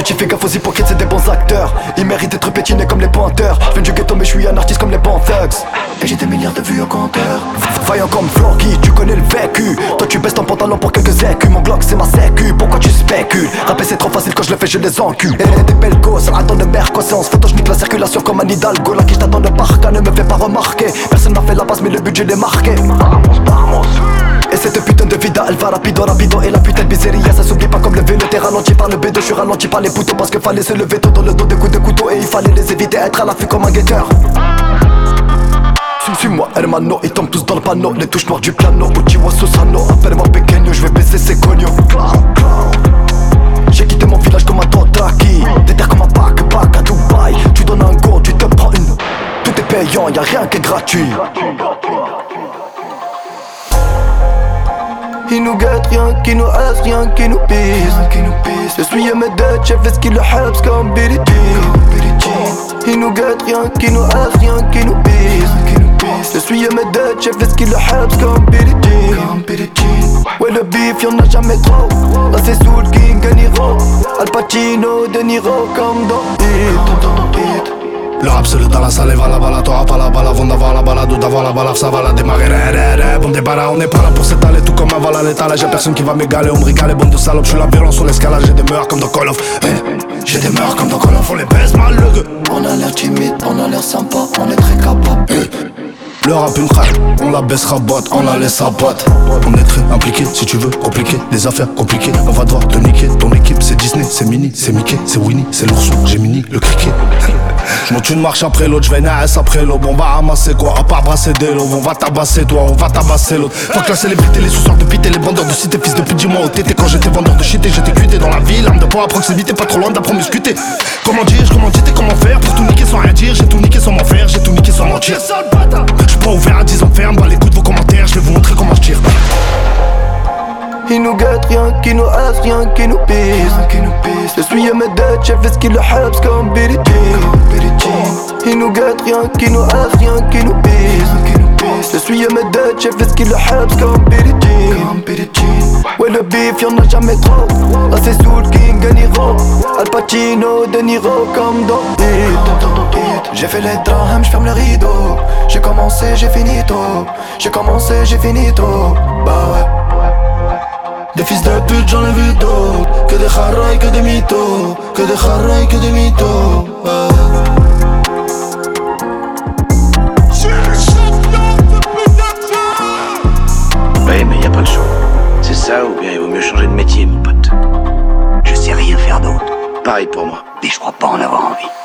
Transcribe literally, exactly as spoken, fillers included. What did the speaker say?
Petit fais gaffe aux hypocrites, c'est des bons acteurs. Ils méritent d'être pétinés comme les pointeurs. Je viens du ghetto mais je suis un artiste comme les bons thugs. Et j'ai des milliards de vues au compteur. Vaillant comme Florky, tu connais le vécu. Toi tu baisses ton pantalon pour quelques écus. Mon Glock c'est ma sécu, pourquoi tu spécules? Rapper c'est trop facile, quand je le fais je les encule. Et des belles gosses, attends de merco. Séance photo, je nique la circulation comme un Hidalgo. La qui t'attend de parka ne me fait pas remarquer. Personne n'a fait la passe mais le budget l'est marqué. Et cette putain de vida elle va rapido rapido. Et la putain de miséria ça s'oublie pas comme le vélo. T'es ralenti par le B deux, je suis ralenti par les poteaux. Parce que fallait se lever tôt dans le dos des coups de couteau. Et il fallait les éviter, être à l'affût comme un guetteur. Suis-moi hermano, ils tombent tous dans le panneau. Les touches noires du piano, Uchiwa Susano. Appelle-moi pequeño, je vais baiser ses cognos. J'ai quitté mon village comme un Dothraki. Déterre comme un pack, pack à Dubaï. Tu donnes un go, tu te prends une. Tout est payant, y'a rien qui est gratuit. Ils nous gâtent, rien qui nous hasse, rien qui nous pisse. Je suis à mes dettes, j'ai fait ce qu'il le helps comme Billy Jean. Ils nous gâtent, rien qui nous hasse, rien qui nous pisse. Je suis à mes dettes, j'ai fait ce qu'il le helps comme Billy Jean. Ouais le beef y'en a jamais trop. Là c'est Soul King, Ganiro, Al Pacino, De Niro comme dans Hit. Le rap c'est le dans la salle, va la bala, t'auras pas la balle avant d'avoir la balade ou d'avoir la balade, ça va la démarrer. Bon débarras, on n'est pas là pour s'étaler, tout comme avant la l'étalage. Y'a personne qui va m'égaler, on me régale, bande de salopes. J'suis la violence sur l'escalade, j'ai des meurs comme dans Call of. Hey, j'ai des meurs comme dans Call of, on les baise malheureux. On a l'air timide, on a l'air sympa, on est très capable. Hey. Le rap une craque, on la baissera botte, on la laisse à botte. On est très impliqué, si tu veux compliquer les affaires compliquées, on va devoir te niquer. Ton équipe c'est Disney, c'est Minnie, c'est Mickey, c'est Winnie, c'est l'ourson, j'ai Mini, le criquet. J'monte une marche après l'autre, j'vais naïs après l'aube. On va ramasser quoi, à part brasser des lobes. On va tabasser toi, on va tabasser l'autre. Faut que la célébrité, les sous-sorts de pité, les vendeurs de cité. Fils de pute, dis-moi où t'étais quand j'étais vendeur de shit. Et j'étais cuité dans la ville, arme de poids à proximité, pas trop loin d'appromiscuité. Comment dire, comment dire, comment faire pour tout niquer sans rien dire. J'ai tout niqué sans m'en faire, j'ai tout niqué sans mentir. J'suis pas ouvert à dix ans ferme, bah l'écoute vos commentaires, je vais vous montrer comment je tire. Ils nous gâtent, rien qui nous hasse, rien qui nous pisse. Je suis à mes dettes, j'ai fait ce qu'il le helps comme Billy Jean. Ils nous gâtent, rien qui nous hasse, rien qui nous pisse. Je suis à mes dettes, j'ai fait ce qu'il le helps comme Billy Jean. Ouais le beef y'en a jamais trop. Là c'est Soul King, Ganiro, Al Pacino, De Niro comme dans Hit. J'ai fait les drams, j'ferme le rideau. J'ai commencé, j'ai fini tôt. J'ai commencé, j'ai fini tôt. Bah ouais. Des fils de pute j'en ai vu d'autres. Que des kharraïs, que des mythos. Que des kharraïs, que des mythos. Ouais. Oui mais y a pas de choix. C'est ça ou bien il vaut mieux changer de métier mon pote. Je sais rien faire d'autre. Pareil pour moi. Mais je crois pas en avoir envie.